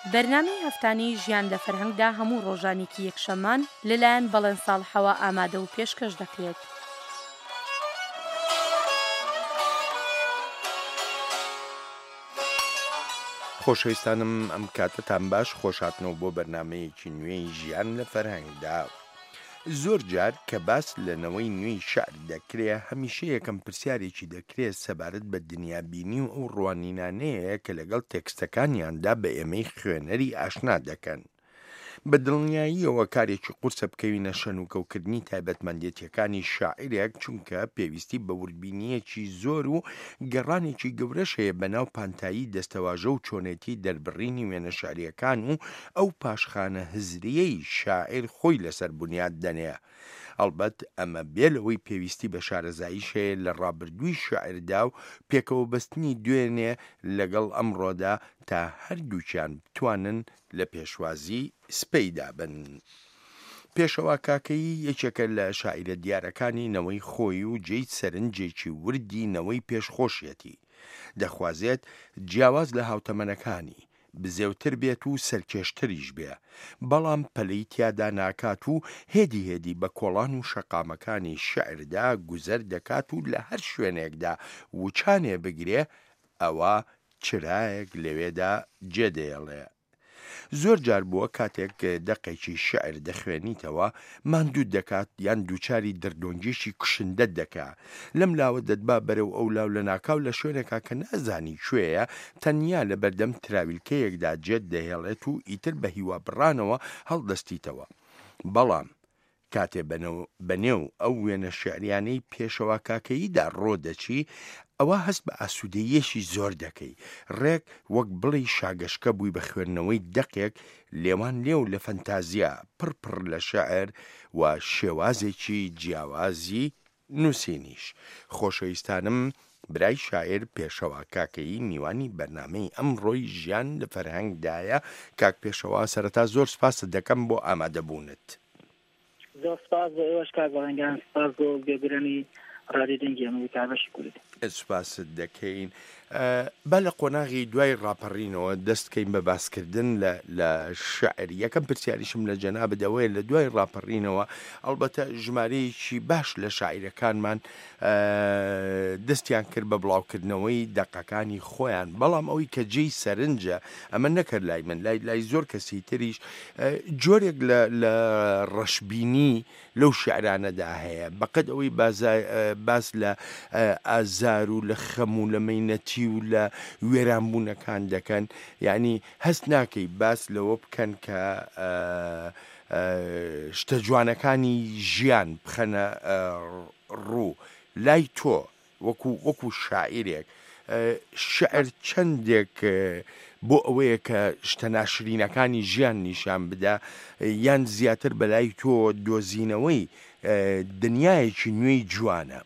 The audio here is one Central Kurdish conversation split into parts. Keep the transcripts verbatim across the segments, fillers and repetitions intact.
بەرنامەی هەفتانەی ژیان لە فەرهەنگدا هەموو ڕۆژانێکی یەکشەممان لەلایەن بەڵێن ساڵحەوە ئامادە و پێشکەش دەکرێت. خۆشەویستانم ئەم کاتتان باش خۆشاتنەوە بۆ بەرنمەیەکی نوێی ژیان لە فەرهەنگدا. زۆر جار کە باس لەنەوەی نوێی شەعر دەکرێت هەمیشە یەکەم پرسیارێکی دەکرێت سەبارەت بە دنیابینی و ئەو ڕوانینانەیە کە لەگەڵ تێکستەکانیاندا بە ئێمەی خوێنەری ئاشنا دەکەن. بە دڵنیاییەوە کارێکی قورسە بکەوینە شەنوکەوکردنی تایبەتمەندێتیەکانی شاعیرێک، چونکە پێویستی بە وردبینیەکی زۆر و گەڕانێکی گەورەش هەیە بەناو پانتایی دەستەواژە و چۆنێتی دەربڕینی وێنە شاریەکان و ئەو پاشخانە هزریەی شاعیر خۆی لەسەر بنیاد دەنێ. ئەڵبەت ئەمە بێلەوەی پێویستی بە شارەزاییش هەیە لە ڕابردووی شاعردا و پێکەوە بەستنی دوێنێ لەگەڵ ئەمڕۆدا تا هەردووچیان بتوانن لە پێشوازی سپەیدا بن. پێشەوا کاکەی یەکێکە لە شاعیرە دیارەکانی نەوەی خۆی و جێی سەرنجێکی وردی نەوەی پێشخۆشیەتی. دەخوازێت جیاواز لە هاوتەمەنەکانی بزێوتر بێت و سەرکێشتریش بێ، بەڵام پەلەی تیادا ناکات و هێدی هێدی بە کۆڵان و شەقامەکانی شعردا گوزەر دەکات و لە هەر شوێنێکدا وچانێ بگرێ ئەوە چرایەک لەوێدا جێدەیەڵێ. زۆر جار بووە کاتێک دەقێکی شعر دەخوێنیتەوە ماندوو دەکات یان دووچاری دردۆنگێشی کوشندە دەکا، لەم لاوە دەتبا بەرەو ئەو لاو لە ناکاو لە شوێنێکا کە نازانی کوێیە تەنیا لە بەردەم تراویلکەیەکدا جێت دەهێڵێت و ئیتر بە هیوا بڕانەوە هەڵدەستیتەوە. بەڵام کاتێ بەنێو ئەو وێنە شعریانەی پێشەوا کاکەییدا ڕۆدەچی ئەوە هەست بە ئاسوودەیەشی زۆر دەکەی، ڕێک وەک بڵی شاگەشکە بووی بە خوێندنەوەی دەقێک لێوان لێو لە فەنتازیا پڕپڕ لە شەعر و شێوازێکی جیاوازی نووسینیش. خۆشەویستانم، برای شاعر پێشەوا کاکەیی میوانی بەرنامەی ئەمڕۆی ژیان لە فەرهەنگدایە. کاک پێشەوا، سەرەتا زۆر سپاست دەکەم بۆ ئامادەبوونت. زۆر سپاس بۆ ئێوەش کاک بەڵێنگیان، سپاس بۆ گوێبیرانی ڕادیۆ دەنگی ئەمەوی کابەشی کوردی. سپاست دەکەین. با لە قۆناغی دوای ڕاپەڕینەوە دەستکەین بە باسکردن لە شعر. یەکەم پرسیاریشم لە جەنابەدەوەیە لە دوای ڕاپەڕینەوە ئەڵبەتە ژمارەیەکی باش لە شاعیرەکانمان دەستیان کرد بە بڵاوکردنەوەی دەقەکانی خۆیان، بەڵام ئەوەی کە جێی سەرنجە ئەمە نەکرد لای من، لای لای زۆر کەسی تریش جۆرێک لە ڕەشبینی لەو شعرانەدا هەیە، بەقەد ئەوەی باس لە ئازار و لە خەم و لە مەینەتی و لە وێرانبوونەکان دەکەن. یعنی هەست ناکەی باس لەوە بکەن کە شتە جوانەکانی ژیان بخەنە ڕوو لای تۆ وەکو وەکو شاعیرێک. شعر چەندێک بۆ ئەوەیە کە شتە ناشرینەکانی ژیان نیشان بدە یان زیاتر بەلای تۆ دۆزینەوەی دنیایەکی نوێی جوانە؟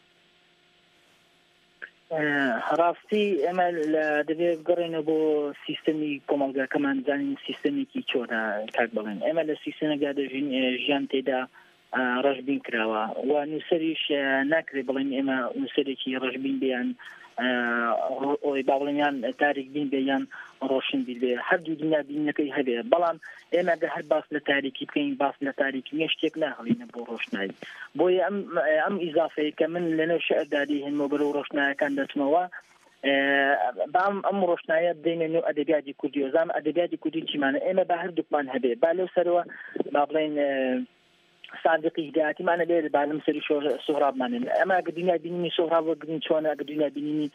ڕاستی ئێمە دەبێت بگەڕێنە بۆ سیستەمی کۆمەڵگاکەمان زانین سیستەمێکی چۆنە کاک بڵێن. ئێمە لە سیستەمێکدا دەژین ژیان تێدا ڕەشبین کراوە و نووسەریش ناکرێت بڵێن ئێمە نووسەرێکی ڕەشبین بیان ئەوی با بڵێنیان تاریک بین بێ یان ڕۆشن بین بێ، هەردوو دنیابینەکەی هەبێ. بەڵام ئێمە گە هەر باس لە تاریکی بکەین باس لە تاریکی نیە شتێک ناهڵینە بۆ ڕۆشنایی. بۆیە ئەم ئەم ئیزافەیە کە من لەنێو شەعردادی هێنمەوە بەرەو ڕۆشنایەکان دەچمەوە بام ئەم ڕۆشنایە بدەینە نێو ئەدەبیاتی کوردی و زانم ئەدەبیاتی کوردی چیمانە. ئێمە با هەردووکمان هەبێ، با لەو سەرەوە با بڵێن صادقی هدایەتیمانە بێت، با لەم سەری سۆهرابمانێن. ئەمە ئەگە دنیابینینی سۆهراب وەگرین چۆنە، ئەگە دنیابینینی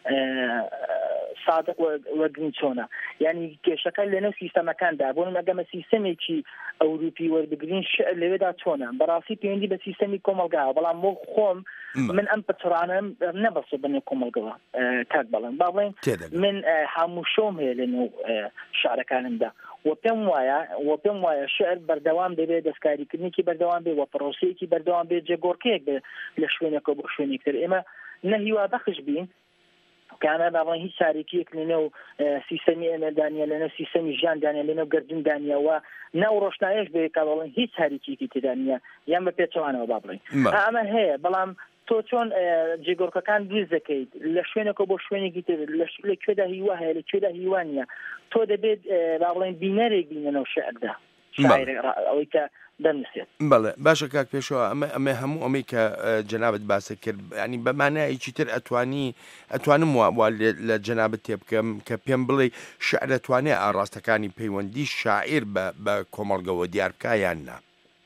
صادق وەگرین چۆنە، یعنی کێشەکە لەنێو سیستەمەکاندا. بۆ ئەگەمە سیستەمێکی ئەوروپی وەربگرین شعر لەوێدا چۆنە، بەڕاستی پەیوەندی بە سیستەمی کۆمەلگاوە. بەڵام بۆ خۆم من ئەم پچڕانە نەبەسە بنێو کۆمەلگەوە کاک بەڵێن. با بڵێن من هەموو شۆم هەیە لەنێو شعرەکانمدا و پێم وایە و پێم وایە شعر بەردەوام دەبێت، دەستکاریکردنێکی بەردەوام بێ و پرۆسەیەکی بەردەوام بێت، جێگۆڕکەیەک بێ لە شوێنێکە بۆ شوێنێکتر. ئێمە نە هیوا بەخش بین کامە باڵێن هیچ ساریکیەک لەنێو سیستەمی ئێمەدانە لەنێو سیستەمی ژیاندانە لەنێو گەردوندانیەوە ناو ڕۆشنایەش بێ کاڵڵێن هیچ ساریکیەکی تێدا نیە یان بە پێچەوانەوە با بڵێن ئەمە هەیە. بەڵام تۆ چۆن جێگۆڕکەکان دروست دەکەیت لە شوێنێکە بۆ شوێنێکی تر لە کوێدا هیوا هەیە لە کوێدا هیوان نیە تۆ دەبێت با بڵێن بینەرێک بینەوە شعردا ئەوەی کە دەنووسێت. بەڵێ باشە کاک پێشەوە ئەمە ئەمە هەموو ئەمەی کە جەنابەت باسە کرد ینی بەمانایەکی تر ئەتوانی ئەتوانم وا لە جەنابەت تێ بکەم کە پێم بڵێ شعر دەتوانێت ئاڕاستەکانی پەیوەندی شاعیر بە کۆمەڵگەوە دیار بکە یان نا؟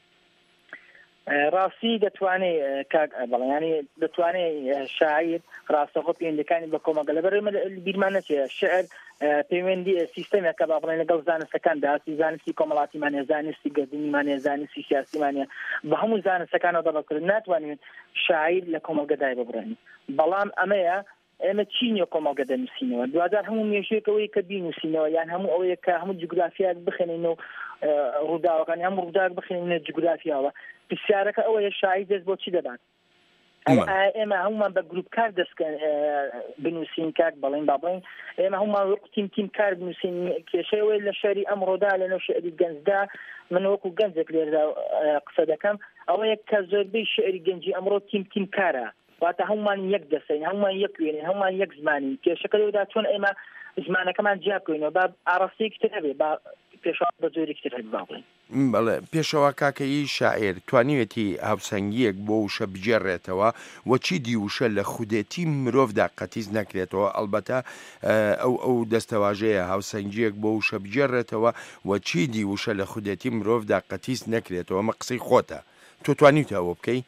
ڕاستی دەتوانێت کاک بەڵێ دەتوانێت شاعیر ڕاستەخۆ پەیوەندیەکانی بە کۆمەڵگە لەبەر بیرمان نەچێت شعر پەیوەندی سیستەمێکە با بڵێن لەگەڵ زانستەکاندا زانستی کۆمەڵاتیمانە زانستی گەردونیمانە زانستی سیاسیمانە بە هەموو زانستەکانەوە دەڵەکرد ناتوانین شاعیر لە کۆمەڵگەدای ببڕێن بەڵام ئەمەیە ئێمە چینیە کۆمەڵگە دەنووسینەوە دوادار هەموو مێژویەکەوەی کە بینوسینەوە یان هەموو ئەوەیە کە هەموو جوگرافیات بخێنینەوە ڕووداوەکانی هەموو ڕووداوەک بخێنینە جوگرافیاوە پرسیارەکە ئەوەیە شاعیر دەست بۆ چی دەبات ئێمە هەمومان بە گروپ کار دەستکەن بنووسین کاک بەڵێن با بڵێن ئێمە هەمومان وەکو تیم تیم کار بنووسین کێشەوەی لە شەری ئەمڕۆدا لەنەو شعری گەنجدا من وەکو گەنجێک لێردا قسە دەکەم ئەوەیە کە زۆربەی شعری گەنجی ئەمڕۆ تیم تیم کارە واتە هەمومان یەک دەسەین هەمومان یەک وێنین هەمومان یەک زمانین کێشەکە لەوەدا چۆن ئێمە زمانەکەمان جیا بکەینەوە با ئاڕاستەیەکی تر هەبێ با پێشەوە بە زۆرێکی تر هەبێ با بڵێن. بەڵێ پێشەوە کاکەی شاعیر توانیوێتی هاوسەنگیەک بۆ وشە بجێڕێتەوە و چی دی وشە لە خودێتی مرۆڤدا قەتیز نەکرێتەوە ئەلبەتە ئەو ئەو دەستەواژەیە هاوسەنگیەک بۆ وشە بجێڕێتەوە و چی دی وشە لە خودێتی مرۆڤدا قەتیز نەکرێتەوە مە قسەی خۆتە تۆ توانیتە ئەوە بکەی؟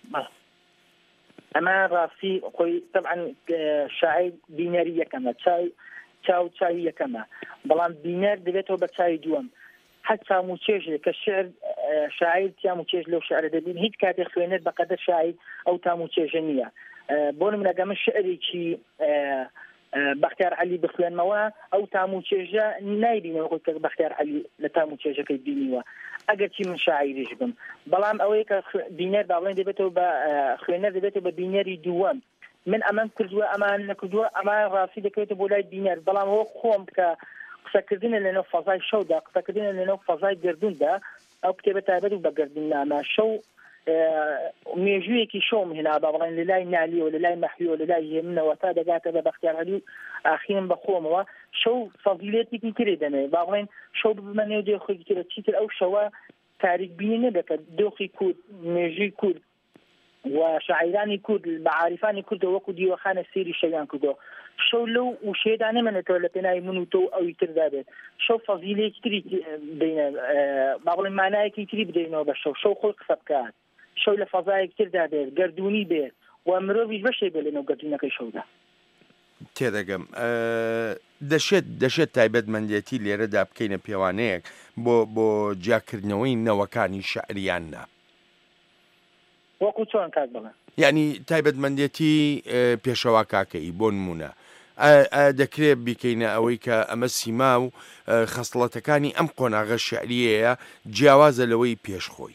ئەمە ڕاستی خۆی طبعا شاعیر بینەری یەکەمە چاو چاو چاوی یەکەمە بەڵام بینەر دەبێتەوە بە چاوی دووەم حد تاموچێژێ کە شعر شاعیر تاموچێژ لەو شعر دەبین هیچ کاتێک خوێنێت بەقەدەر شاعیر ئەو تاموچێژە نییە بۆ نمونەگە من شعرێکی بەختیار عەلی بخوێنمەوە ئەو تاموچێژە نایبینەوە خۆی کە بەختیار عەلی لە تاموچێژەکەی بینیوە ئەگەرچی من شاعیریش بم بەڵام ئەوەیە کە بینەر باڵێن دەبێتەوە بە خوێنەر دەبێتەوە بە بینەری دووەم من ئەمان کردووە ئەمان نەکردووە ئەمان ڕاستی دەکەوێتە بۆ لای بینەر بەڵام ئەوە خۆم کە قسەکردنە لەنەو فەزای شەودا قسەکردنە لەنەو فەزای گردوندا ئەو کتێبە تایبەت و بە گردوننامە شەو مێژوویەکی شەوم هێنا با بڵێن لە لای نالیەوە لە لای مەحویەوە لە لای هێمنەوە تا دەگاتە بە بەختیار عەلی و ئاخیرم بەخۆمەوە شەو فەزیلەتێکی ترێ دەمێ با بڵێن شەو ببمە نێو دۆخێکی ترە چیتر ئەو شەوە تاریک بینی نەبێتە دۆخی کورد مێژووی کورد و شاعرانی کورد بە عارفانی کورد وەکو دیوەخانە سێری شەویان کردەوە شەو لەو وشەیەدا نەمێنێتەوە لە پێناوی من و تۆ ئەوی تردا بێت شەو فەزیلەیەکی تری بدەینە با بڵێن مانایەکی تری بدەینەوە بە شەو شەو خۆی قسە بکات شەو لە فەزایەکی تردا بێت گردونی بێت و مرۆڤیش بەشێ بێت لەنەو گردونەکەی شەودا. تێدەگەم دەشێت دەشێت تایبەتمەندێتی لێرەدا بکەینە پێوانەیەک بۆ بۆ جیاکردنەوەی نەوەکانی شەعریاننا وەکو چۆن کات بڵێ یعنی تایبەتمەندێتی پێشەوا کاکەی بۆ نمونە دەکرێت بیکەینە ئەوەی کە ئەمە سیما و خەسڵەتەکانی ئەم قۆناغە شعریەیە جیاوازە لەوەی پێشخۆی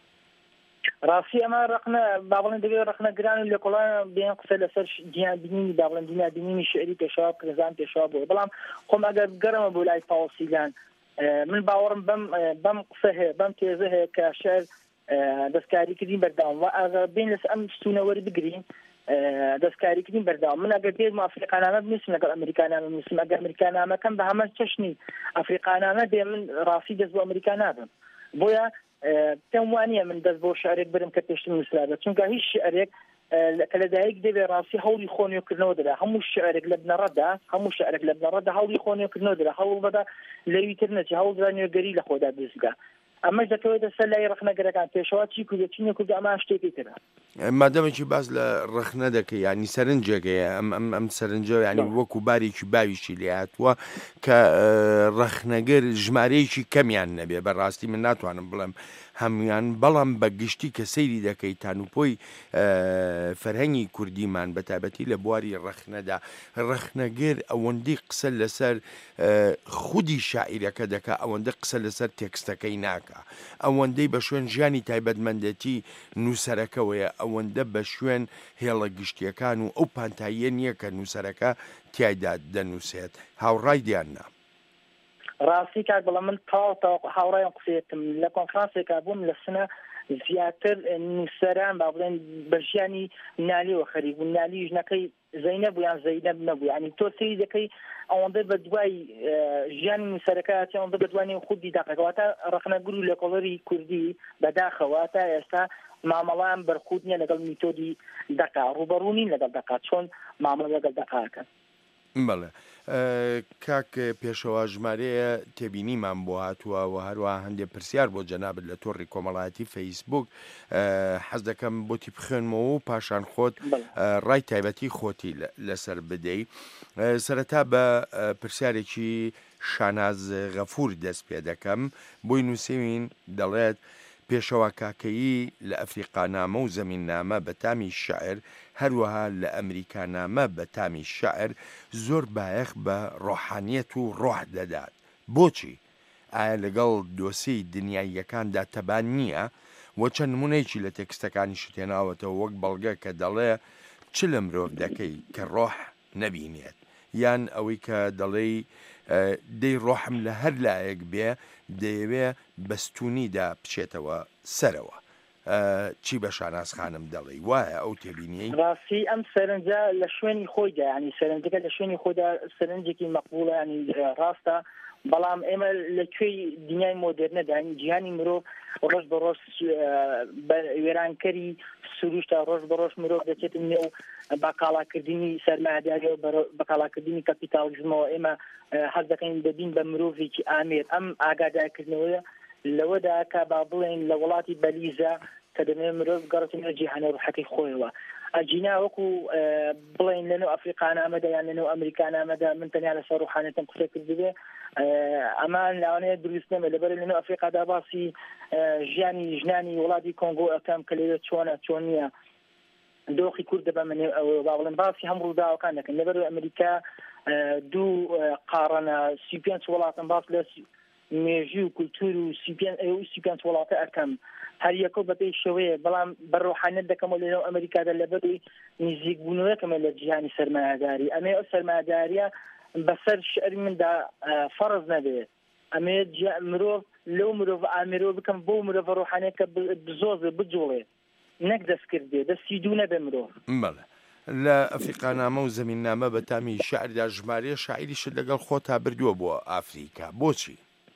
ڕاستی ئەمە ڕقنە با بڵێن دەبێت ڕقنە گران و لە کۆڵان بێن قسە لەسەر گیانبینی با بڵێن دینابینینی شعری پێشەوا پرزان پێشەوا بووە بەڵام خۆم ئەگەر گەرمە بۆ لای پاوەسیلان من باوەڕم بەم بەم قسە هەیە بەم تێزە هەیە کە شعر دەستکاریکردین بەرداوام و ئەگەر بین لەس ئەم ستونەوەری بگرین دەستکاریکردین بەرداوام من ئەگەر دێت ئەفریقانامە بنووسم لەگەڵ ئەمریکانامە بنووسم ئەگەر ئەمریکانامەکەم بە هەمە چەشنی ئەفریقانامە دێ من ڕاستی دەست بۆ ئەمریکا نابم بۆیە پێم وانییە من دەست بۆ شعرێک برم کە پێشتر نووسرابێت چونکە هیچ شعرێک کە لەدایک دەبێت ڕاستی هەوڵی خۆنیۆکردنەوە دەدا هەموو شعرێک لە بنەڕەتدا هەموو شعرێک لە بنەڕەتدا هەوڵی خۆنیۆکردنەوە دەدا هەوڵ بەدا لەوی تر نەچێت هەوڵ دەدا نوێگەری لە خۆدا دروستکە ئەمەش دەکەوێتە سەر لای ڕخنەگەرەکان پێشەوە چی کوردە چی نەکوردە ئەمە شتێکی ترە مادەمێکی باز لە ڕخنە دەکەی ینی سەرنجێکەیە ئەم ئەم ئەم سەرنجە ینی وەکو بارێکی باویشی لێ هاتووە کە ڕخنەگەر ژمارەیەکی کەمیان نەبێ بەڕاستی من ناتوانم بڵێم هەمویان بەڵام بە گشتی کە سەیری دەکەی تانوپۆی فەرهەنگی کوردیمان بە تایبەتی لە بواری ڕخنەدا ڕخنەگەر ئەوەندەی قسە لەسەر خودی شاعیرەکە دەکا ئەوەندە قسە لەسەر تێکستەکەی ناکە ئەوەندەی بە شوێن ژیانی تایبەتمەندەتی نووسەرەکەوەیە ئەوەندە بە شوێن هێڵە گشتیەکان و ئەو پانتاییە نییە کە نووسەرەکە تیایدا دەنووسێت هاوڕای دیاننا ڕاستی کار بڵە من تاو تا هاوڕایان قسێتم لە کۆنفرانسێکا بووم لە سنە زیاتر نووسەران با بڵێن بە ژیانی نالیەوە خەریک بوون، نالی ژنەکەی زەینەب بوو یان زەینەب نەبوو، ینی تۆ سەیری دەکەی ئەوەندە بە دوای ژیانی نووسەرەکە ئەوەندە بە دوای خودی داقەکەواتە ڕخنەگوور و لێکۆڵەری کوردی بەداخەوە تا ئێستا مامەڵان بەرخود نیە لەگەڵ میتۆدی دەقا، ڕوبەڕوونین لەگەڵ دەقا چۆن مامەڵە لەگەڵ دەقاکەن. بەڵێ کاک پێشەوە ژمارەیە تێبینیمان بۆ هاتووە و هەروە هەندێک پرسیار بۆ جەنابەت لە تۆڕی کۆمەڵایەتی فەیسبوک حەز دەکەم بۆتی بخوێنمەوە و پاشان خۆت ڕای تایبەتی خۆتی لەسەر بدەی. سەرەتا بە پرسیارێکی شاناز غەفور دەست پێ دەکەم، بۆی نووسین دەڵێت پێشەوە کاکەیی لە ئەفریقانامە و زەمیننامە بە تامی شەعر هەروەها لە ئەمریکانامە بە تامی شەعر زۆر بایەخ بە ڕۆحانیەت و ڕۆح دەدات. بۆچی؟ ئایا لەگەڵ دۆسەی دنیاییەکاندا تەبان نییە؟ وە چەند نمونەیەکی لە تێکستەکانی شتێناوەتەوە وەک بەڵگە کە دەڵێ چ لە مرۆڤ دەکەی کە ڕۆح نەبینێت، یان ئەوەی کە دەڵێ دەی ڕۆحم لە هەر لایەک بێ دەیەوێ بەستونیدا بچێتەوە سەرەوە. چی بە شاناز خانم دەڵێ وایە ئەو تێبینی؟ ڕاستی ئەم سەرنجە لە شوێنی خۆیدا، ینی سەرنجەکە لە شوێنی خۆدا سەرنجێکی مەقبوڵە، ینی ڕاستە، بەڵام ئێمە لەکوێی دنیای مۆدرنەدا جیهانی مرۆڤ ڕۆژ بە ڕۆژ وێرانکەری سروشتە، ڕۆژ بە ڕۆژ مرۆڤ دەچێت نێو بەقاڵاکردنی سەرمایه‌داری و بەقاڵاکردنی کەپیتالیزمەوە. ئێمە حەز دەکەین ببین بە مرۆڤێکی ئامێر. ئەم ئاگادارکردنەوەیە لەوەدا کە با بڵێن لە وڵاتی بەلیزە کە دەمێت مرۆڤ گەڕێتە جیهانە ڕوحەکەی خۆیەوە. ئەجینا وەکو بڵێن لەنێو ئەفریقانامەدا یان لەنێو ئەمریکانامەدا من تەنیا لەسەر ڕوحانێتم قسە کردبێ، ئەمان لاوانەیە دروست نەبێ لەبەر لەنێو ئەفریقادا باسی ژیانی ژنانی وڵاتی کۆنگۆ ئەەکەم کە لەوێ چۆنە چۆن نییە دۆخی کورد دەبە منێ با بڵێن باسی هەم ڕووداوەکان دەکەن. لەبەر ئەمریکا دوو قاڕەنە سی پێنج وڵاتم باس لە مێژی و کولتور و سی پێنج وڵاتە ئەەکەم هەر یەکۆ بەپێی شەوەیە، بەڵام بەڕۆحانیت دەکەمەوە لەنێو ئەمریکادا لەبەری نزیک بوونەوەکەمە لە جیهانی سەرمایه‌داری. ئەمێ ئەو سەرمایه‌داریە بەسەر شعری مندا فەرز نەبێت، ئەمێ مرۆڤ لەو مرۆڤ ئامێرەوە بکەم بۆ مرۆڤ ڕۆحانیەکە بزۆزێ بجوڵێ نەک دەستکردێ دەستی دوو نەبێ مرۆڤ. بەڵێ لە ئەفریقانامە و زەمیننامە بە تامی شعردا ژمارەیە شاعیریشت لەگەڵ خۆتا بردووە بۆ ئافریکا، بۆچی؟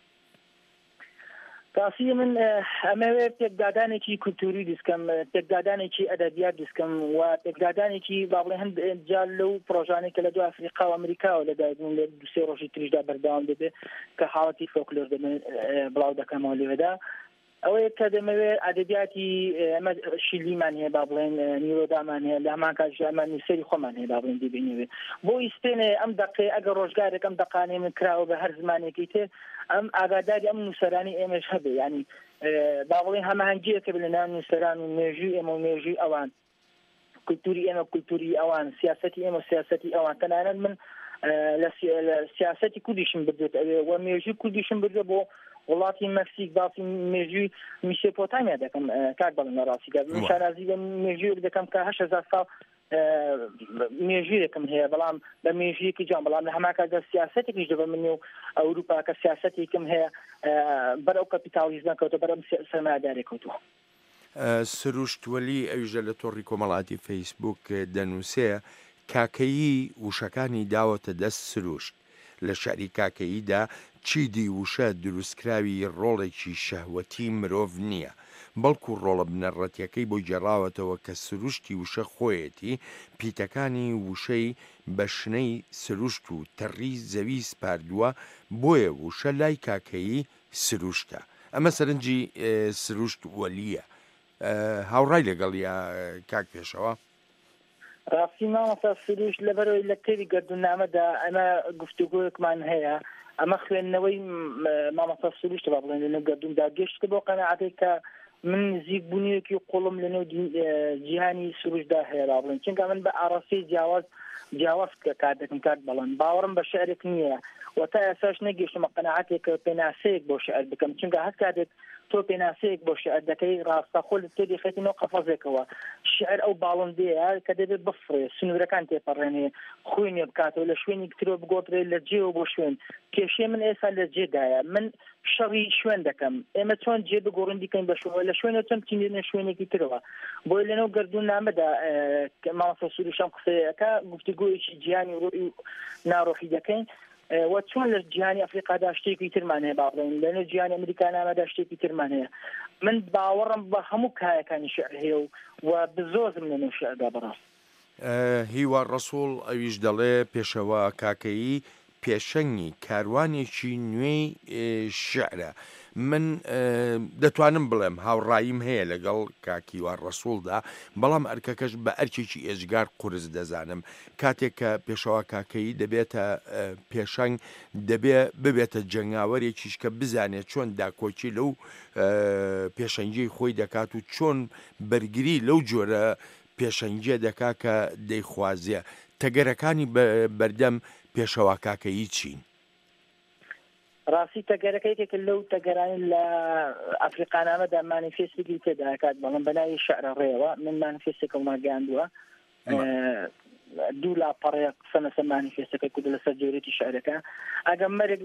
ڕاستی من ئەمەوێت تێکدادانێکی کولتوری دیسکەم، تێکدادانێکی ئەدەبیات دیسکەم و تێکدادانێکی با بڵێ هەند جار لەو پرۆژانێک کە لە دو ئەفریقا و ئەمریکاوە لەدایکبوون لە دوسێ ڕۆژی تریشدا بەردەوام دەبێت کە حاڵەتی فۆکلۆر بڵاو دەکەمەوە لێوەدا. ئەوەیە کە دەمەوێت ئەدەبیاتی ئەمە شیلیمان هەیە با بڵێن نیرۆدامان هەیە لە هەمان کاتژیانمان نووسەری خۆمان هەیە با بڵێن دیبینەوێ بۆ ئیسپێنێ ئەم دەقێ ئەگەر ڕۆژگارێک ئەم دەقانێ من کراوە بە هەر زمانێکی تێ ئەم ئاگاداری ئەم نووسەرانی ئێمەش هەبێ، ینی با بڵێن هەماهەنگیەکە لە ناو نووسەران و مێژووی ئێمە و مێژووی ئەوان، کولتوری ئێمە کولتوری ئەوان، سیاسەتی ئێمە سیاسەتی ئەوان. تەنانەت من لە سیاسەتی کوردیشم بردێت ئەوێ و مێژووی کوردیشم بردێت بۆ وڵاتی مەکسیک باسی مێژووی میسۆپۆتامیا دەکەم کاک بەڵێن ڕاستیدا شارازی بە مێژووی دەکەم کە هەشت هەزار ساڵ مێژوویەکم هەیە، بەڵام بە مێژوویەکی جوان، بەڵام لە هەماکاتدا سیاسەتێکیش دەبە من و ئەوروپا کە سیاسەتێکم هەیە بەر ئەو کەپیتالیزمە کەوتە بەر ئەم سەرمایه‌داری کەوتووە. سروشت وەلی ئەویژە لە تۆڕی کۆمەڵایەتی فەیسبوک دەنووسێ کاکەیی وشەکانی داوەتە دەست سروشت لە شعری کاکەییدا چیدی وشە دروستکراوی ڕۆڵێکی شەهوەتی مرۆڤ نییە، بەڵکو ڕۆڵە بنەڕەتیەکەی بۆی جێڕاوەتەوە کە سروشتی وشە خۆیەتی پیتەکانی وشەی بە شنەی سروشت و تەڕی زەوی سپاردووە، بۆیە وشە لای کاکەیی سروشتە. ئەمە سەرنجی سروشت وەلیە. هاوڕای لەگەڵ یا کاک پێشەوە؟ ڕاستی مامۆستا سروشت لەبەرەوەی لە کتێبی گەردوونامەدا ئەمە گفتوگۆیەکمان هەیە، ئەمە خوێندنەوەی مامۆستا سروشت با بڵێن لەنێو گەردووندا گەشتە بۆ قەناعەتێک کە من نزیک بوونیەکی قوڵم لەنێو جیهانی سروشتدا هەیە با بڵێن، چونکە من بە ئاڕاستی جیاواز جیاواز کار دەکەم کات بەڵێن باوەڕم بە شعرێک نییە و تا ئێستاش نەگەیشتمە قەناعەتێک پێناسەیەک بۆ شعر بکەم، چونکە هەر کاتێک تۆ تۆ پێناسەیەک بۆ شعر دەکەی ڕاستەخۆ لە تۆ دەخێتینەوە قەفەزێکەوە شعر ئەو باڵندەیە کە دەبێت بفڕێ سنوورەکان تێپەڕێنێ خوێنێ بکاتەوە لە شوێنی کترۆ بگۆڕێ لە جێەوە بۆ شوێن کێشەی من ئێستا لە جێدایە من شەڕی شوێن دەکەم ئێمە چۆن جێ بگۆڕین دیکەین بە شوێن لە شوێنە چەند چینێنە شوێنێکی ترەوە بۆی لەنەو گردوون نامەدا مامۆستا سروشەم قسەیەکە گفتوگۆیەکی جیهانی ڕۆحی ناڕۆحی دەکەین و چۆن لە جیهانی ئەفریقادا شتێکی ترمان هەیە باڵێن لەنێ جیهانی ئەمریکا نامەدا شتێکی ترمان هەیە من باوەڕم بە هەموو کایەکانی شعر هەیە و و بزۆزم لەنێو شعردا بەڕاست هیوا ڕەسوڵ ئەویش دەڵێ پێشەوە کاکەیی پێشەنگی کاروانێکی نوێی شعرە من دەتوانم بڵێم هاوڕاییم هەیە لەگەڵ کاکیوان ڕەسوڵدا بەڵام ئەرکەکەش بە ئەرکێکی ئێجگار قورس دەزانم کاتێک کە پێشەوە کاکەیی دەبێتە پێشەنگ دەبێ ببێتە جەنگاوەرێکیش کە بزانێت چۆن داکۆچی لەو پێشەنگی خۆی دەکات و چۆن بەرگری لەو جۆرە پێشەنگیە دەکا کە دەیخوازیە تەگەرەکانی بەردەم پێشەوە کاکەیی چین ڕاستی تەگەرەکەیکێک لەو تەگەرانی لە ئەفریقانامەدا مانیفێستێکی تێداکات بەڵام بەناوی شەعرە ڕێوە من مانیفێستێکە ماگەاندووە دوو لاپەڕەیە قسە لەسەر مانیفێستەکە کورد لەسەر جۆرێتی شعرەکە ئەگەر مەرگ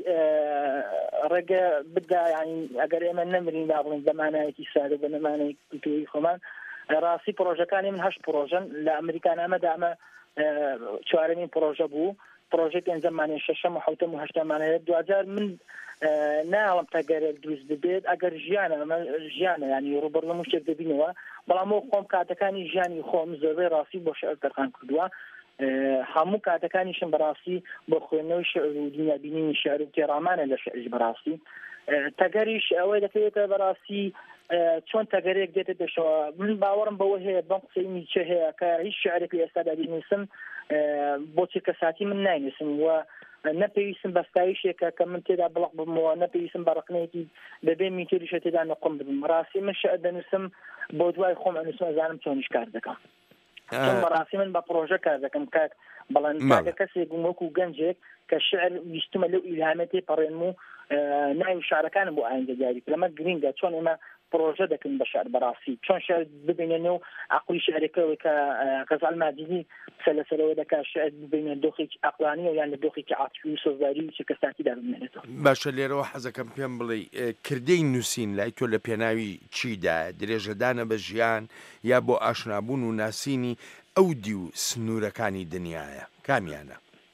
ڕێگە بدا یعنی ئەگەر ئێمە نەمرین با بڵین بەمانایەکی سادە بە نەمانەی کولتوری خۆمان ڕاستی پرۆژەکانی من هەشت پرۆژەن لە ئەمریکانامەدا ئەمە چوارەمین پرۆژە بوو پرۆژێک ئەنجاممانێ شەشەم و حوتەم و هەشتمانەیە دوجار من ناڵم تەگەرێک دروست ببێت ئەگەر ژیانە ئەمە ژیانە ینی ڕوبەر لە مشتێک دەبینەوە بەڵام ئەو خۆم کاتەکانی ژیانی خۆم زۆربەی ڕاستی بۆ شعر تەرخان کردووە هەموو کاتەکانیشم بەڕاستی بۆ خوێندنەوەی شعر و دنیابینینی شعر و تێڕامانە لە شعریش بەڕاستی تەگەریش ئەوەی دەکەوێتە بەڕاستی چۆن تەگەرێک دێتە پێشەوە من باوەڕم بەوە هەیە بەم قسەی نیچە هەیە کە هیچ شعرێک لە ئێستادا بینویسم بۆچی کەساتی من ناینویسم و نەپێویستم بە ستایشێکە کە من تێدا بڵق بمەوە نەپێویستم بە ڕقنەیەکی بەبێ میتێریشە تێدا نەقم ببم ڕاستی من شعر دەنووسم بۆ دوای خۆم ئەنووسم ئەزانم چۆنیش کار دەکەم چۆن بەڕاستی من بە پرۆژە کار دەکەم کاک بەڵام کاکە کەسێک بووم وەکو گەنجێک کە شعر ویستمە لەو ئیلهامەتێ پەڕێنم و ناوی شعرەکانم بۆ ئایندە دیاری لەمە گرینگە چۆن ئێمە پرۆژە دەکەن بە شعر بەڕاستی چۆن شعر ببینێنە و عقلی شعرەکەەوەی کە غەزال ماجیدی قسە لەسەرەوە دەکات شعر ببینێ دۆخێکی عەقلانی و یان لە دۆخێکی عاتیفی و سۆزداری و چ کەساتیدا بمێنێتەوە باشە لێرەوە حەزەکەم پێم بڵێ کردەی نووسین لای تۆ لە پێناوی چیدا درێژەدانە بە ژیان یا بۆ ئاشنابوون و ناسینی ئەو دی و سنوورەکانی دنیاە کامیانە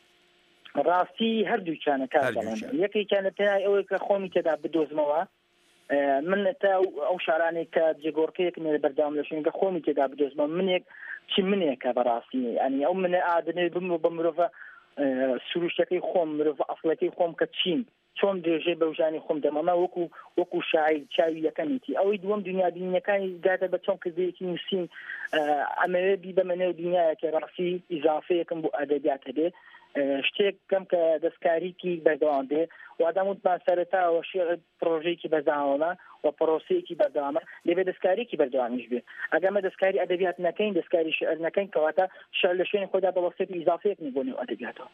ڕاستی هەردووچانە کار یەکێکیانە پێناوی ئەوەی کە خۆمی تێدا بدۆزمەوە من تا ئەو شارانێک کە جێگۆڕکەیەک نێ بەردەوام لە شوێنگە خۆمی تێدا بدۆزمە منێک چی منێکە بەڕاستی ئەنی ئەو منە ئادنێ بم بە مرۆڤە سروشتەکەی خۆم مرۆڤ ئەفڵەکەی خۆم کە چین چۆن درێژەی بەوژانی خۆم دەمەمە وەکو وەکو شاعیر چاوی یەکەمیتی ئەوەی دووەم دنیابینیەکانی داتە بە چۆن کردەیەکی نووسین ئەمەوێ بی بەمەنێو دنیایەکە ڕاستی ئیزافەیەکم بۆ ئەدەبیات هەبێ شتێک کەم کە دەستکاریکی بەردەوام بێ واداموتمان سەرەتاوە شێعر پرۆژەیەکی بەردەوامە و پرۆسەیەکی بەردەوامە دەبێ دەستکاریکی بەردەوامیش بێ ئەگەمە دەستکاری ئەدەبیات نەکەین دەستکاری شعر نەکەین کەواتە شعر لە شوێنی خۆدا بەوەستێتی ئیزافەیەک بۆ نێو ئەدەبیاتەوە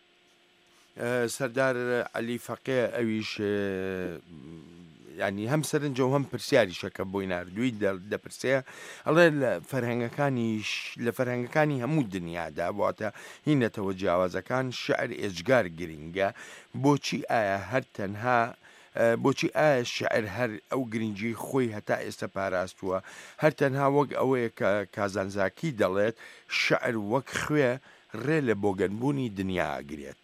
سەردار عەلی فەقێ ئەویش ینی هەم سەرنجە و هەم پرسیاریشەکە بۆی نردووی دەپرسێ ئەڵێ لە فەرهەنگەکانیش لە فەرهەنگەکانی هەموو دنیادا بواتە هینەتەوە جیاوازەکان شعر ئێجگار گرنگە بۆچی ئایا هەر تەنها بۆچی ئایا شعر هەر ئەو گرنگی خۆی هەتا ئێستا پاراستووە هەر تەنها وەک ئەوەیە کە کازانزاکی دەڵێت شعر وەک خوێ ڕێ لە بۆگەنبوونی دنیا ئاگرێت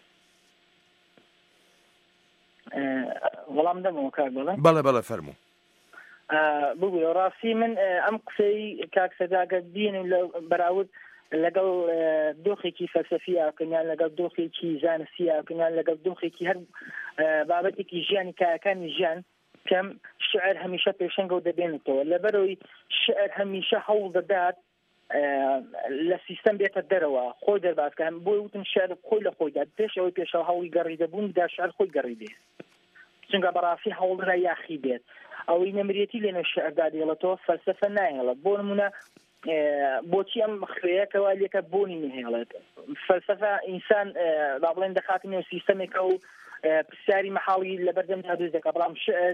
وەڵام دەمەوە کار بڵێ بەڵێ بەڵێ فەرموو بگوێ ڕاستی من ئەم قسەی کاک سەداگە بینم لە بەراورد لەگەڵ دۆخێکی فەلسەفی ئاکەنیان لەگەڵ دۆخێکی زانستی ئاکەنیان لەگەڵ دۆخێکی هەر بابەتێکی ژیانی کایەکانی ژیان کەم شعر هەمیشە پێشەنگە و دەبێنێتەوە لەبەرەوەی شعر هەمیشە هەوڵ دەدات لە سیستەم بێتە دەرەوە خۆی دەرباسکە بۆی وتم شعر خۆی لە خۆیدا پێش ئەوەی پێشەوە هەوڵی گەڕیدەبووندا شعر خۆی گەڕیدێ چونکە بەڕاستی هەوڵرا یاخی بێت ئەوەی نەمرێتی لێنە شعردا دێڵێتەوە فەلسەفە ناهێڵێت بۆ نمونە بۆچی ئەم خوێیەکەوە لێکە بۆنی نهێڵێت فەلسەفە ئینسان با بڵێن دەخاتنەوە سیستەمێکە و پرسیاری مەحاڵی لە بەردەمدا دروست دەکات بەڵام شعر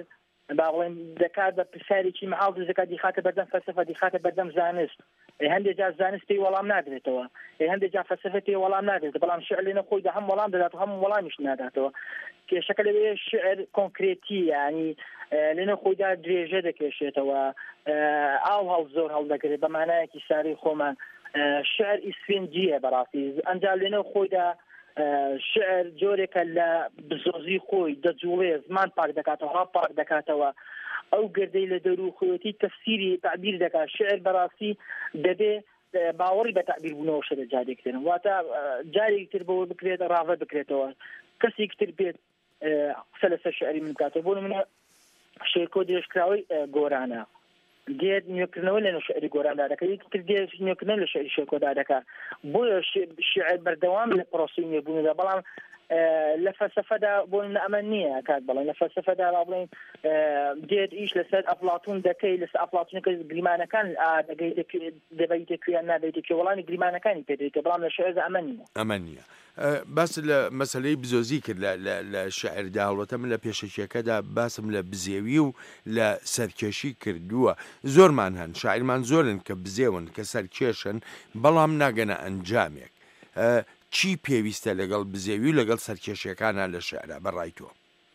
باڵێن دەکات بە پرسیارێکی مەعاڵ دەکاتی خاتە بەردەم فەلسەفە دیخاتە بەردەم زانست هەندێک جار زانستی وەڵام نادرێتەوە هەندێک جار فەلسەفەتی وەڵام نادرێت بەڵام شعر لێنە خۆیدا هەم وەڵام دەدات و هەموو وەڵامیش ناداتەوە کێشەکە لەوێ شعر کۆنکرێتی ینی لێنە خۆیدا درێژە دەکێشێتەوە ئاو هەڵ زۆر هەڵدەگرێت بە مانایەکی ساری خۆمان شعر ئیسفنجیە بەڕاستی ئەنجا لێنە خۆیدا شعر جۆرێکە لە بزۆزی خۆی دەجوڵێ زمان پاک دەکاتەوە ڕا پاک دەکاتەوە ئەو گردەی لە دەروخۆیەتی تەفسیری تعبیر دەکات شعر بەڕاستی دەبێ باوەڕی بە تعبیر بوونەوە شەدە جارێکترن واتە جارێکتر بەوە بکرێت ڕاوە بکرێتەوە کەسێکتر بێت قسە لەسەر شعری من بکاتەوە بۆ منە شێرکۆ درێژکراوەی گۆرانە دێت نوێکردنەوە لە شعری گۆراندا دەکات یەکتر دێت نوێکردن لە شعری شێرکۆدا دەکات بۆیە شعر بەردەوام لە پرۆسی نوێبوونەدا بەڵام لە فەلسەفەدا بۆ ئەمە نییە کات بڵێن لە فەلسەفەدا بڵێن دێت ئیش لەسەر ئەفلااتون دەکەی لەسەر ئەفلااتونەکە گریمانەکان دەبیتە کوێیان نابێتێک وەڵامی گریمانەکانی پێدەیتە بەڵام لە شعر ئەمە نییە ئەمە نییە باس لە مەسلەی بزۆزی کرد لە شعردا هەڵەتە من لە پێشەکیەکەدا باسم لە بزێوی و لە سەرکێشی کردووە زۆرمان هەن شاعرمان زۆرن کە بزێون کە سەرکێشن بەڵام ناگەنە ئەنجامێک چی پێویستە لەگەڵ بزێوی و لەگەڵ سەرکێشیەکانە لە شعرا بەڕای تۆ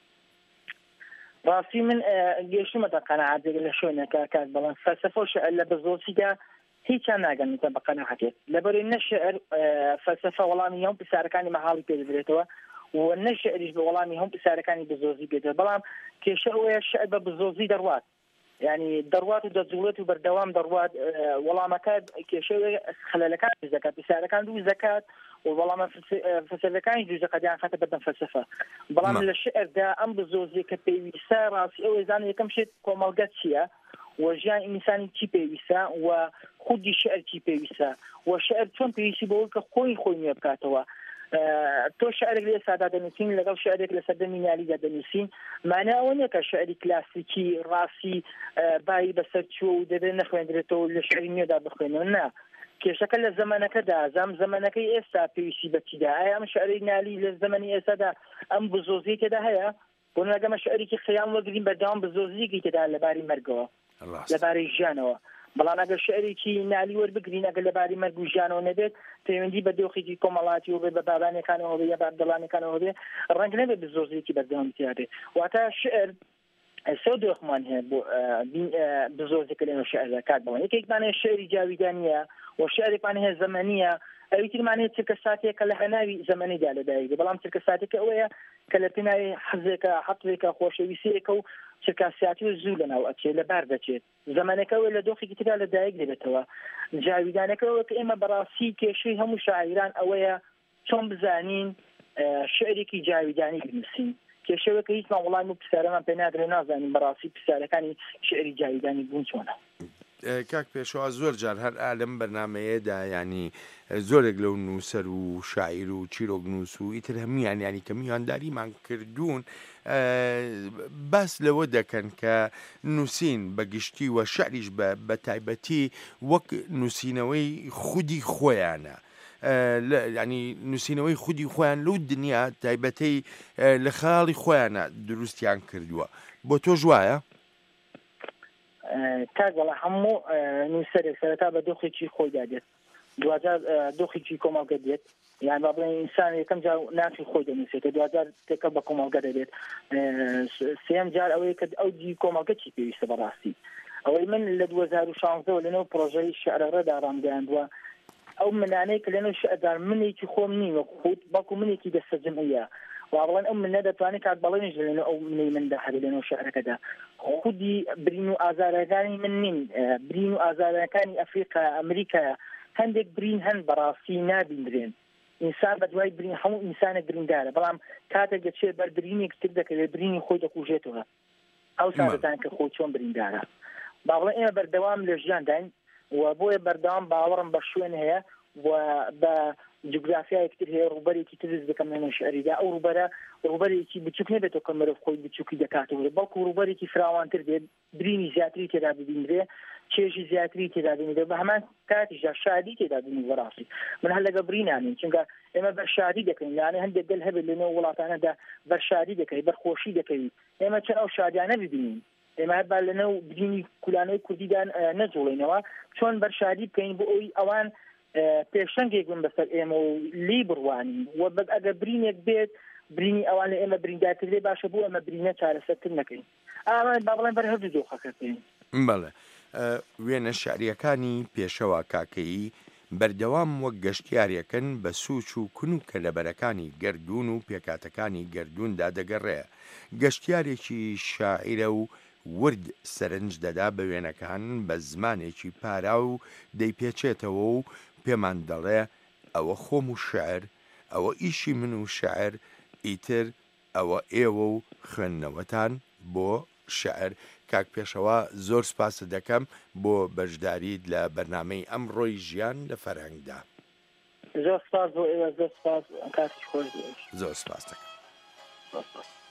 ڕاستی من گەیشتمەتە قەنەعاتێک لە شوێنەکە کات بەڵام فەلسەفە و شعر لە بزۆسیدا هیچیان ناگەنێتە بە قەنەعاتێک لەبەرەوەی نە شعر فەلسەفە وەڵامی هەم پرسیارەکانی مەحاڵی پێدەدرێتەوە و نە شعریش بە وەڵامی هەم پرسیارەکانی بزۆزی بێتەوە بەڵام کێشە ئەوەیە شعر بە بزۆزی دەڕوات يعني دەڕوات و دەجوڵێت و بەردەوام دەڕوات وەڵامەکە کێشەوەی خەلەلەکان دروست دەکات پرسیارەکان دروست دەکات و وەڵامە فەلسەفەکانی دروست دەکات یان خاتە بەردەم فەلسەفە بەڵام لە شعردا ئەم بزۆزی کە پێویستە ڕاستی ئەوەی زانێ یەکەم شێت کۆمەڵگە چییە و ژیان ئینسانی چی پێویستە و خودی شعر چی پێویستە و شعر چۆن پێویستی بەوەی کە خۆی خۆی نوێ بکاتەوە تۆ شعرێک لە ئێستادا دەنووسین لەگەڵ شعرێک لە سەردەمی نالیدا دەنووسین مانای ئەوە نییە کە شعری کلاسیکی ڕاستی بای بەسەر چوە و دەبێت نەخوێندرێتەوە لە شعری نوێدا بخوێنەوە نا کێشەکە لە زەمانەکەدا زەم زەمانەکەی ئێستا پێویستی بەچیدا ئایا ئەم شعری نالی لە زەمانی ئێستادا ئەم بزۆزی تێدا هەیە بۆ نەگەمە شعرێکی خەیام وەگرین بەردەوام بزۆزیەکی تێدا لەباری مەرگەوە لەبارەی ژیانەوە بەڵام ئەگەر شعرێکی نالی وەربگرین ئەگەر لەباری مەرگ و ژیانەوە نەبێت پەیوەندی بە دۆخێکی کۆمەڵاتی و بێ بە بابانەکانەوە بێ یا بەردەڵانەکانەوە بێ ڕەنگ نەبێت بزۆزیەکی بەردەوام تیا بێ واتە شعر سێ دۆخمان هەیە بۆ بزۆزیەکە لەنێو شعردا کات بڵێن یەکێکمان هەیە شعری جاویدانیە و شعرێکمان هەیە زەمەنیە ئەویترمان هەیە چرکە ساتێکە لە هەناوی زەمەنیدا لەدایکدا بەڵام چرکە ساتێکە ئەوەیە کە لە پێناوی حەزێکە حەقێکە خۆشەویستیەکە و چرکاسیاتی و زوو لەناو ئەچێت لەبار دەچێت زەمانەکەەوە لە دۆخێکی تردا لەدایک دەبێتەوە جاویدانەکەەوە کە ئێمە بەڕاستی کێشەی هەموو شاعیران ئەوەیە چۆن بزانین شعرێکی جاویدانی بنووسین کێشەوەکە هیچمان وەڵامی و پرسیارەمان پێ نادرێت نازانین بەڕاستی پرسیارەکانی شعری جاویدانی بوون چۆنە کاک پێشەوە زۆر جار هەر ئالەم بەرنمەیەدا ینی زۆرێک لەو نووسەر و شاعیر و چیرۆک نووس و ئیتر هەمویان ینی کە میوانداریمان کردوون باس لەوە دەکەن کە نووسین بەگشتی و شعریش بە تایبەتی وەک نووسینەوەی خودی خۆیانە ینی نووسینەوەی خودی خۆیان لەو دنیا تایبەتەی لە خاڵی خۆیانە دروستیان کردووە بۆ تۆ ژوایە؟ کاگەڵە هەموو نووسەرێک سەرەتا بە دۆخێکی خۆیدا دێت دوجار دۆخێکی کۆمەڵگە دێت یان با بڵێن ئینسان یەکەم جار ناخی خۆی دەنووسێتە دوجار تێکە بە کۆمەڵگە دەبێت سێم جار ئەوەیە کە ئەو دی کۆمەڵگە چی پێویستە بەڕاستی ئەوەی من لە دوو هەزار و شانزدە لەنەوە پرۆژەی شعرەڕەدا ڕامگەیاندووە ئەو منانەی کە لەنەوە شعردار منێکی خۆم نیم خۆت بەڵکو منێکی دەستەجمعیە وابڵێن ئەو منە دەتوانێت کات بەڵێنش لەنەوە ئەو منەی مندا هەبێ لەنەوە شعرەکەدا خودی برین و ئازارەکانی من نین برین و ئازارەکانی ئەفریقا ئەمریکا هەندێک برین هەن بەڕاستی نابیندرێن ئینسان بە دوای برین هەموو ئینسانە بریندارە بەڵام کاتێک دەچێت بەر برینێک تر دەکەوێت برینی خۆی دەکوژێتەوە ئەو سادەتان کە خۆی چۆن بریندارە با بڵێن ئێمە بەردەوام لە ژیان داین و بۆیە بەردەوام باوەڕم بە شوێن هەیە و بە جوگرافیایەکتر هەیە ڕوبەرێکی ترس دەکەم لەنێو شعریدا ئەو ڕوبەرە ڕوبەرێکی بچووک نەبێتەوە کە مرۆڤ خۆی بچووکی دەکاتەوە بەڵکو ڕوبەرێکی فراوانتر دێت برینی زیاتری تێدا ببینرێ چێژی زیاتری تێدا بینێت بە هەمان کاتیشدا شادی تێدا بینی بەڕاستی من هەر لەگە برینانین چونکە ئێمە بەرشادی دەکەین یانێ هەندێک گەل هەبێت لەنێو وڵاتانەدا بەرشادی دەکەی بەرخۆشی دەکەوی ئێمە چەند ئەو شادیانە ببینین ئێمە با لەنە و برینی کولانەی کوردیدان نەجوڵێنەوە چۆن بەرشادی بکەین بۆ ئەوی ئەوان پێشەنگێک بن بەسەر ئێمە و لی بڕوانی و ئەگە برینێک بێت برینی ئەوان لە ئێمە بریندارکردێ باشە بۆ ئەمە برینە چارەسەرکرد نەکەین ئامان با بڵێن بەر هەردوو دۆخەکەکەین. بەڵێ وێنە شعریەکانی پێشەوە کاکەیی بەردەوام وەک گەشتیارەکەن بە سووچ و کون و کەلەبەرەکانی گردون و پێکاتەکانی گردووندا دەگەڕێ. گەشتیارێکی شاعیرە و ورد سەرنج دەدا بە وێنەکان بە زمانێکی پارا و دەیپێچێتەوە و پێمان دەڵێ ئەوە خۆم و شعر، ئەوە ئیشی من و شعر، ئیتر ئەوە ئێوە و خوێندنەوەتان بۆ شعر. کاک پێشەوە زۆر سپاس دەکەم بۆ بەشداریت لە بەرنامەی ئەمڕۆی ژیان لە فەرهەنگدا. زۆر سپاس بۆ ئێوە، زۆر سپاس کاتی خۆش، زۆر سپاس دەکەم.